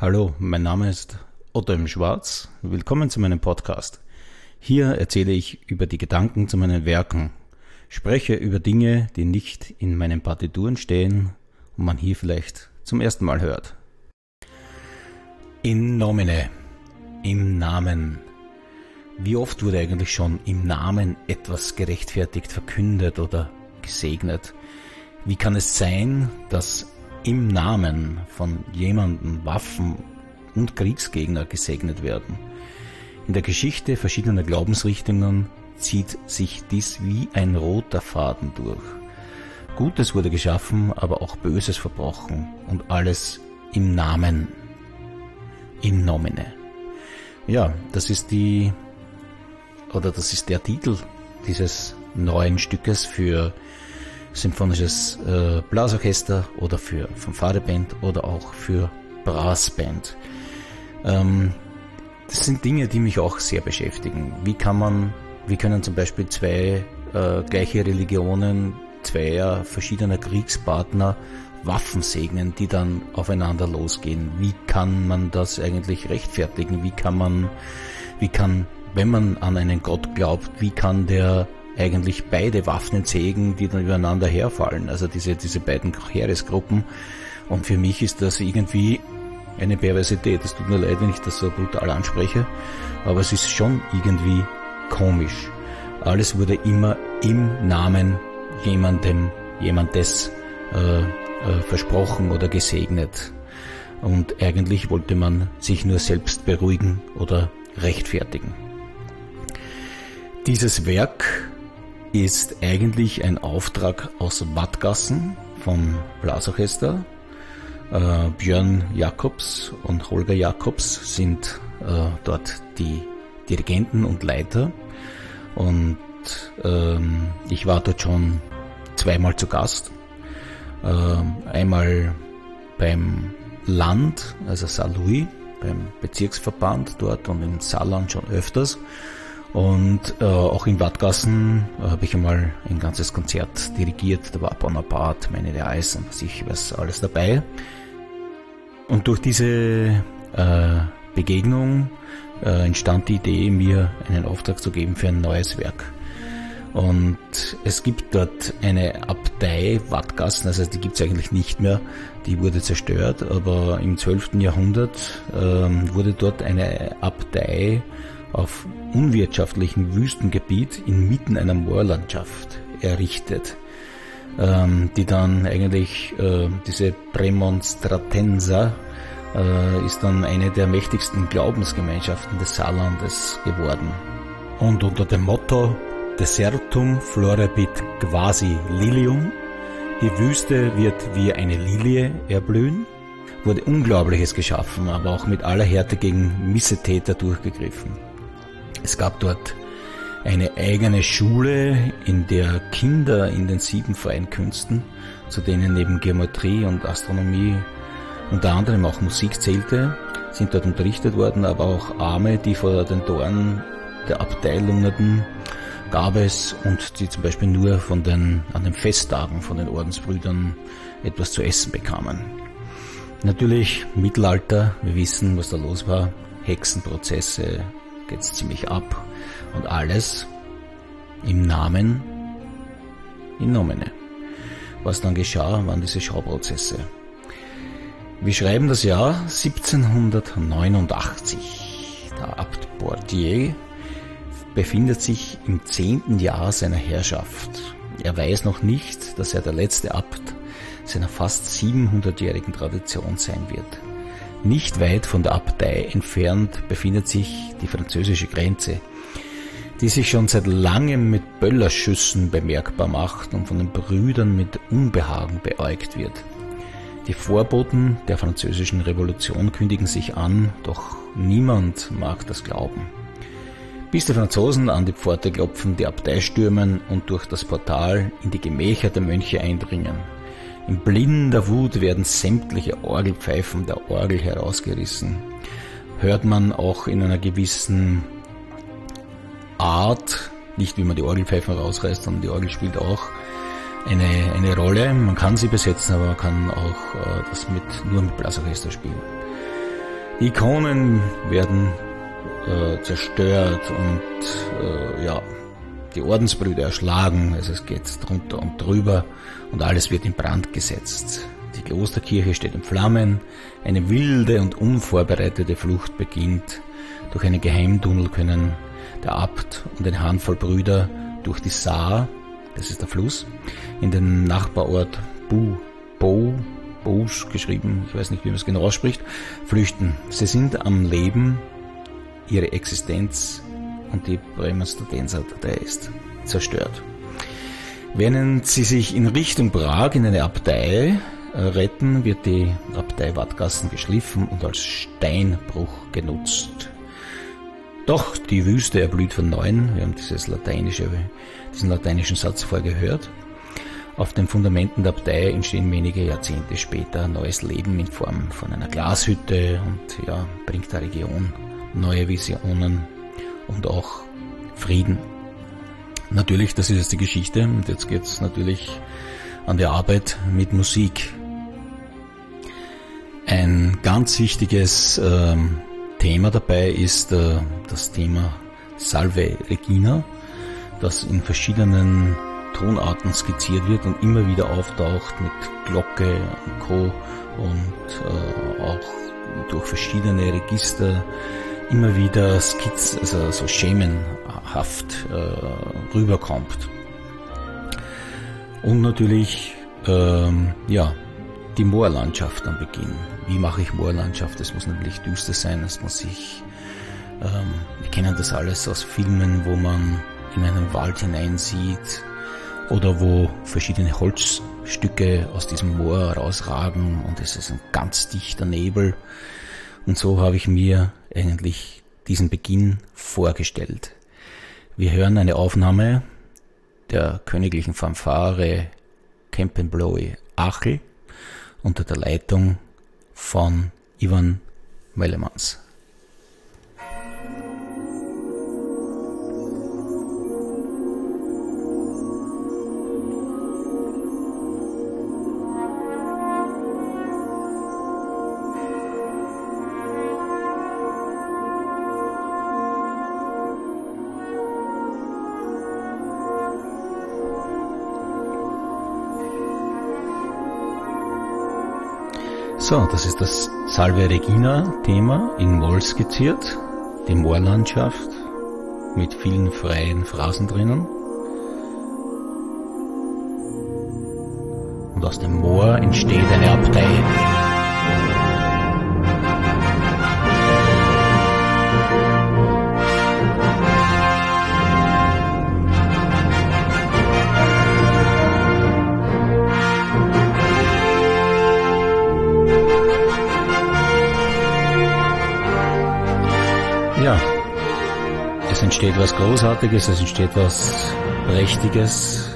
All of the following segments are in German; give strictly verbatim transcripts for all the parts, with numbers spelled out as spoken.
Hallo, mein Name ist Otto im Schwarz. Willkommen zu meinem Podcast. Hier erzähle ich über die Gedanken zu meinen Werken, spreche über Dinge, die nicht in meinen Partituren stehen und man hier vielleicht zum ersten Mal hört. In nomine, im Namen. Wie oft wurde eigentlich schon im Namen etwas gerechtfertigt, verkündet oder gesegnet? Wie kann es sein, dass im Namen von jemandem Waffen und Kriegsgegner gesegnet werden? In der Geschichte verschiedener Glaubensrichtungen zieht sich dies wie ein roter Faden durch. Gutes wurde geschaffen, aber auch Böses verbrochen und alles im Namen, in nomine. Ja, das ist die, oder das ist der Titel dieses neuen Stückes für symphonisches äh, Blasorchester oder für Fanfareband oder auch für Brassband. Ähm, das sind Dinge, die mich auch sehr beschäftigen. Wie kann man, wie können zum Beispiel zwei äh, gleiche Religionen, zweier verschiedener Kriegspartner Waffen segnen, die dann aufeinander losgehen? Wie kann man das eigentlich rechtfertigen? Wie kann man, wie kann, wenn man an einen Gott glaubt, wie kann der eigentlich beide Waffen entsägen, die dann übereinander herfallen, also diese, diese beiden Heeresgruppen. Und für mich ist das irgendwie eine Perversität. Es tut mir leid, wenn ich das so brutal anspreche, aber es ist schon irgendwie komisch. Alles wurde immer im Namen jemandem, jemandes äh, äh, versprochen oder gesegnet. Und eigentlich wollte man sich nur selbst beruhigen oder rechtfertigen. Dieses Werk ist eigentlich ein Auftrag aus Wattgassen vom Blasorchester. Äh, Björn Jakobs und Holger Jakobs sind äh, dort die Dirigenten und Leiter. Und ähm, ich war dort schon zweimal zu Gast. Äh, einmal beim Land, also Saarlouis, beim Bezirksverband dort und im Saarland schon öfters. Und äh, auch in Wattgassen äh, habe ich einmal ein ganzes Konzert dirigiert. Da war Bonaparte, meine der Eis und was ich weiß alles dabei. Und durch diese äh, Begegnung äh, entstand die Idee, mir einen Auftrag zu geben für ein neues Werk. Und es gibt dort eine Abtei Wattgassen, also die gibt es eigentlich nicht mehr, die wurde zerstört, aber im zwölften Jahrhundert äh, wurde dort eine Abtei auf unwirtschaftlichem Wüstengebiet inmitten einer Moorlandschaft errichtet, ähm, die dann eigentlich, äh, diese Prämonstratenser, äh, ist dann eine der mächtigsten Glaubensgemeinschaften des Saarlandes geworden. Und unter dem Motto Desertum florebit quasi lilium, die Wüste wird wie eine Lilie erblühen, wurde Unglaubliches geschaffen, aber auch mit aller Härte gegen Missetäter durchgegriffen. Es gab dort eine eigene Schule, in der Kinder in den sieben freien Künsten, zu denen neben Geometrie und Astronomie unter anderem auch Musik zählte, sind dort unterrichtet worden, aber auch Arme, die vor den Toren der Abtei lungerten, gab es und die zum Beispiel nur von den, an den Festtagen von den Ordensbrüdern etwas zu essen bekamen. Natürlich Mittelalter, wir wissen, was da los war, Hexenprozesse, geht's ziemlich ab und alles im Namen, in nomine. Was dann geschah, waren diese Schauprozesse. Wir schreiben das Jahr siebzehnhundertneunundachtzig. Der Abt Portier befindet sich im zehnten Jahr seiner Herrschaft. Er weiß noch nicht, dass er der letzte Abt seiner fast siebenhundertjährigen Tradition sein wird. Nicht weit von der Abtei entfernt befindet sich die französische Grenze, die sich schon seit langem mit Böllerschüssen bemerkbar macht und von den Brüdern mit Unbehagen beäugt wird. Die Vorboten der französischen Revolution kündigen sich an, doch niemand mag das glauben. Bis die Franzosen an die Pforte klopfen, die Abtei stürmen und durch das Portal in die Gemächer der Mönche eindringen. In blinder Wut werden sämtliche Orgelpfeifen der Orgel herausgerissen. Hört man auch in einer gewissen Art, nicht wie man die Orgelpfeifen rausreißt, sondern die Orgel spielt auch eine, eine Rolle. Man kann sie besetzen, aber man kann auch äh, das mit, nur mit Blasorchester spielen. Die Ikonen werden äh, zerstört und äh, ja, die Ordensbrüder erschlagen, also es geht drunter und drüber und alles wird in Brand gesetzt. Die Klosterkirche steht in Flammen, eine wilde und unvorbereitete Flucht beginnt. Durch einen Geheimtunnel können der Abt und eine Handvoll Brüder durch die Saar, das ist der Fluss, in den Nachbarort Bu, Bo, Bouch geschrieben, ich weiß nicht, wie man es genau ausspricht, flüchten. Sie sind am Leben, ihre Existenz und die Prämonstratenser-Datei ist zerstört. Während sie sich in Richtung Prag in eine Abtei äh, retten, wird die Abtei Wadgassen geschliffen und als Steinbruch genutzt. Doch die Wüste erblüht von neuem, wir haben dieses lateinische, diesen lateinischen Satz vorher gehört. Auf den Fundamenten der Abtei entstehen wenige Jahrzehnte später neues Leben in Form von einer Glashütte und ja, bringt der Region neue Visionen und auch Frieden. Natürlich, das ist jetzt die Geschichte und jetzt geht's natürlich an die Arbeit mit Musik. Ein ganz wichtiges ähm, Thema dabei ist äh, das Thema Salve Regina, das in verschiedenen Tonarten skizziert wird und immer wieder auftaucht mit Glocke und Co. und äh, auch durch verschiedene Register immer wieder Skizz, also so schemenhaft äh, rüberkommt. Und natürlich ähm, ja, die Moorlandschaft am Beginn. Wie mache ich Moorlandschaft? Es muss natürlich düster sein, es muss sich, ähm, wir kennen das alles aus Filmen, wo man in einen Wald hineinsieht oder wo verschiedene Holzstücke aus diesem Moor rausragen und es ist ein ganz dichter Nebel. Und so habe ich mir eigentlich diesen Beginn vorgestellt. Wir hören eine Aufnahme der königlichen Fanfare Kempenbloe Achel unter der Leitung von Ivan Mellemans. So, das ist das Salve Regina Thema in Moll skizziert, die Moorlandschaft mit vielen freien Phrasen drinnen. Und aus dem Moor entsteht eine Abtei. Ja, es entsteht was Großartiges, es entsteht was Prächtiges.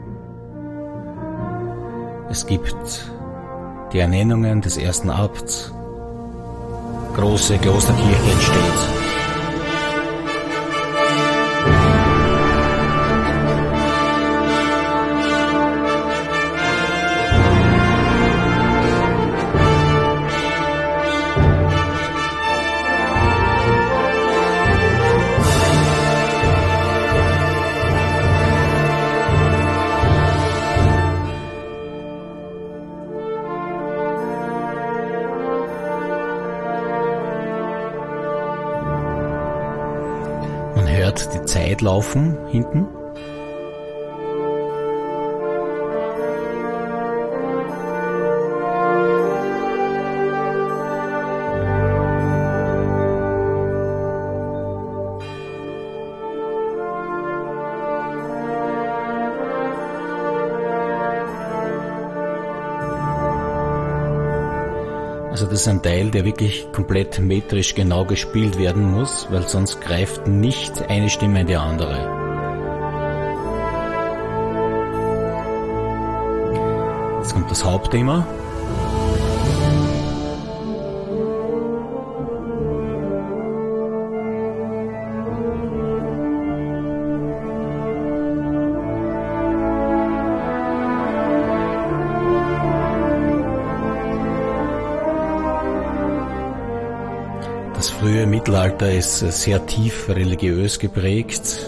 Es gibt die Ernennungen des ersten Abts. Große Klosterkirche entsteht. Die Zeit laufen hinten. Also das ist ein Teil, der wirklich komplett metrisch genau gespielt werden muss, weil sonst greift nicht eine Stimme in die andere. Jetzt kommt das Hauptthema. frühe Mittelalter ist sehr tief religiös geprägt.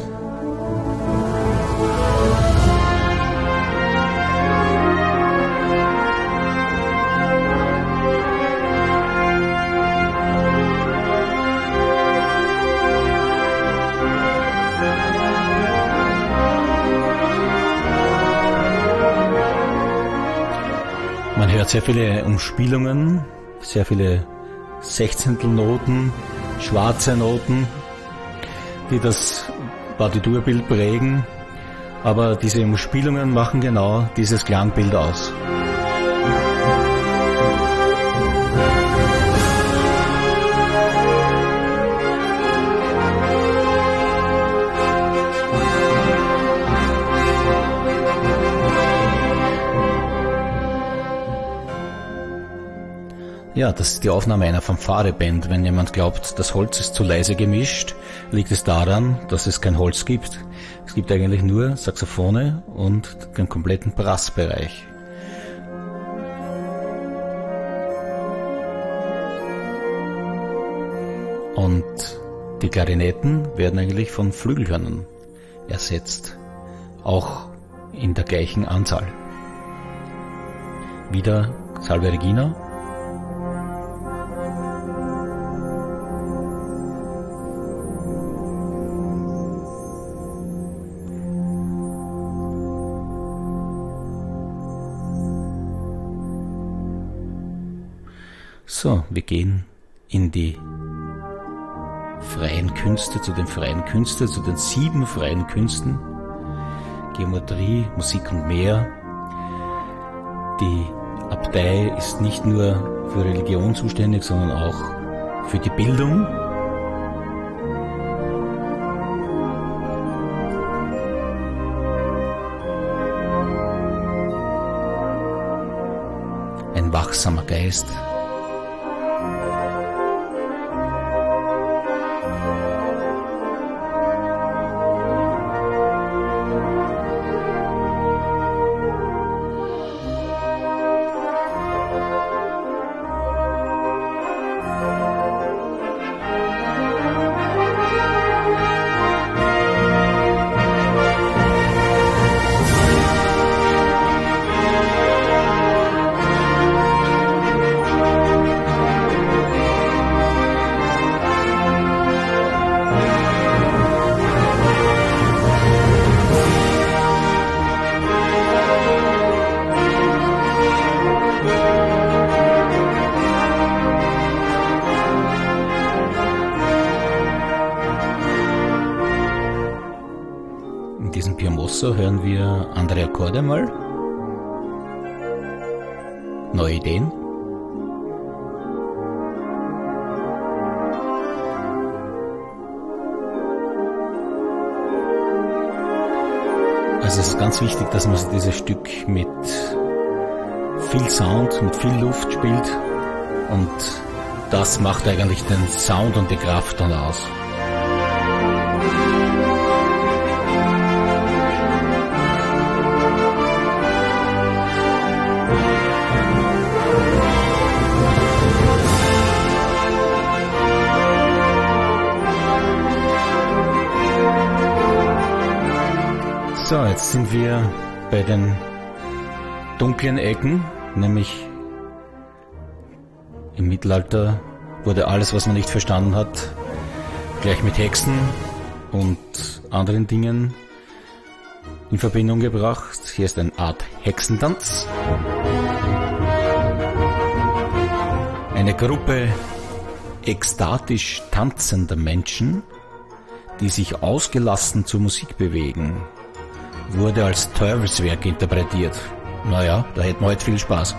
Man hört sehr viele Umspielungen, sehr viele Sechzehntelnoten, schwarze Noten, die das Partiturbild prägen, aber diese Umspielungen machen genau dieses Klangbild aus. Ja, das ist die Aufnahme einer Fanfare-Band. Wenn jemand glaubt, das Holz ist zu leise gemischt, liegt es daran, dass es kein Holz gibt. Es gibt eigentlich nur Saxophone und den kompletten Brassbereich. Und die Klarinetten werden eigentlich von Flügelhörnern ersetzt, auch in der gleichen Anzahl. Wieder Salve Regina. So, wir gehen in die freien Künste, zu den freien Künsten, zu den sieben freien Künsten. Geometrie, Musik und mehr. Die Abtei ist nicht nur für Religion zuständig, sondern auch für die Bildung. Ein wachsamer Geist. In diesem Piamosso hören wir andere Akkorde mal. Neue Ideen. Also es ist ganz wichtig, dass man dieses Stück mit viel Sound, mit viel Luft spielt, und das macht eigentlich den Sound und die Kraft dann aus. So, jetzt sind wir bei den dunklen Ecken, nämlich im Mittelalter wurde alles, was man nicht verstanden hat, gleich mit Hexen und anderen Dingen in Verbindung gebracht. Hier ist eine Art Hexentanz. Eine Gruppe ekstatisch tanzender Menschen, die sich ausgelassen zur Musik bewegen, wurde als Teufelswerk interpretiert. Naja, da hätten wir heute viel Spaß.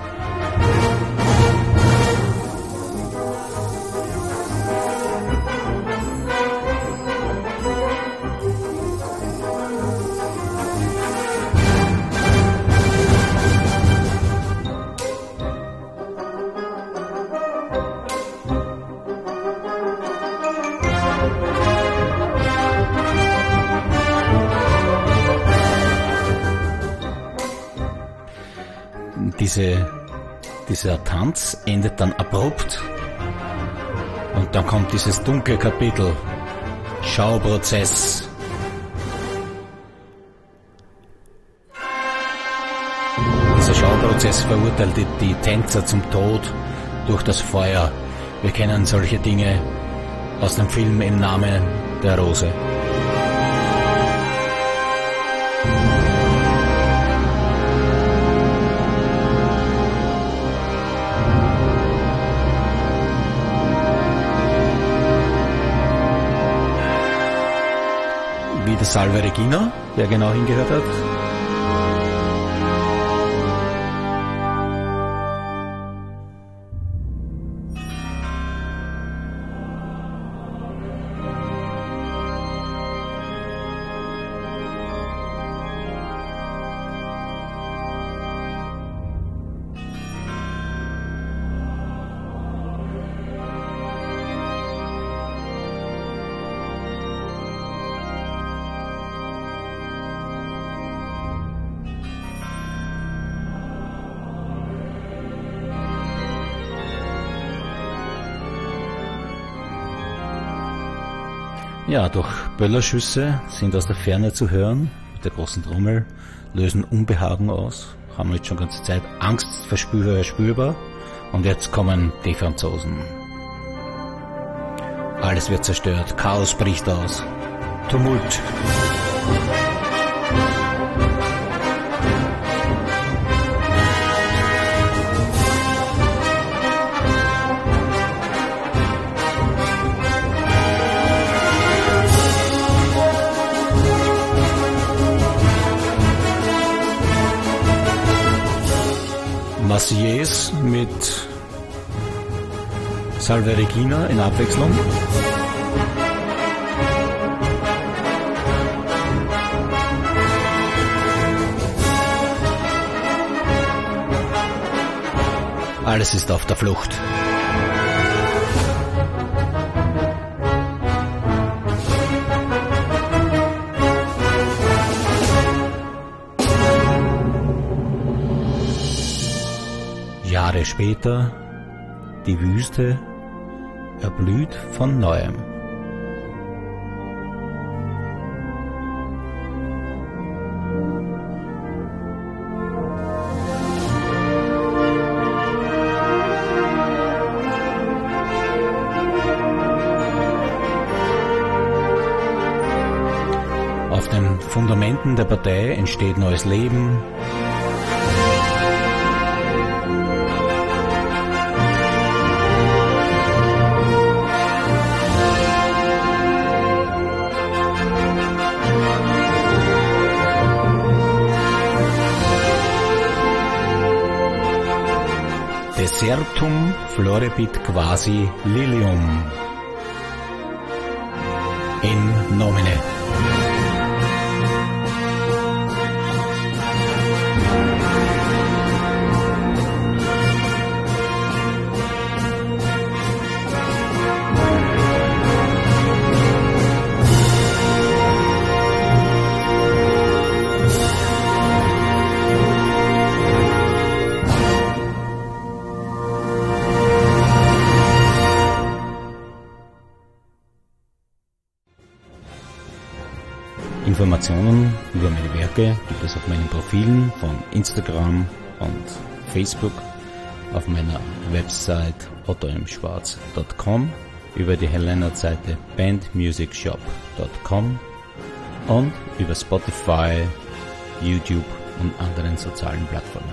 Diese, dieser Tanz endet dann abrupt und Und dann kommt dieses dunkle Kapitel, Schauprozess. Dieser Schauprozess verurteilt die, die Tänzer zum Tod durch das Feuer. Wir kennen solche Dinge aus dem Film Im Namen der Rose. Wieder Salve Regina, wer genau hingehört hat. Ja, doch Böllerschüsse sind aus der Ferne zu hören, mit der großen Trommel, lösen Unbehagen aus, haben jetzt schon ganze Zeit Angst verspürbar, spürbar, und jetzt kommen die Franzosen. Alles wird zerstört, Chaos bricht aus, Tumult. Marseillaise mit Salve Regina in Abwechslung. Alles ist auf der Flucht. Jahre später, die Wüste erblüht von Neuem. Auf den Fundamenten der Partei entsteht neues Leben. Desertum florebit quasi lilium. In nomine. Informationen über meine Werke gibt es auf meinen Profilen von Instagram und Facebook, auf meiner Website otto m schwarz punkt com, über die Hellennert-Seite band music shop punkt com und über Spotify, YouTube und anderen sozialen Plattformen.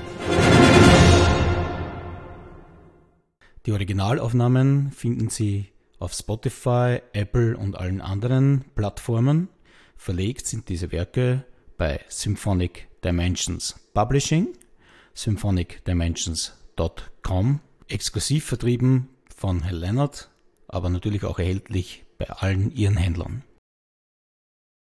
Die Originalaufnahmen finden Sie auf Spotify, Apple und allen anderen Plattformen. Verlegt sind diese Werke bei Symphonic Dimensions Publishing, symphonic dimensions punkt com, exklusiv vertrieben von Hellennert, aber natürlich auch erhältlich bei allen Ihren Händlern.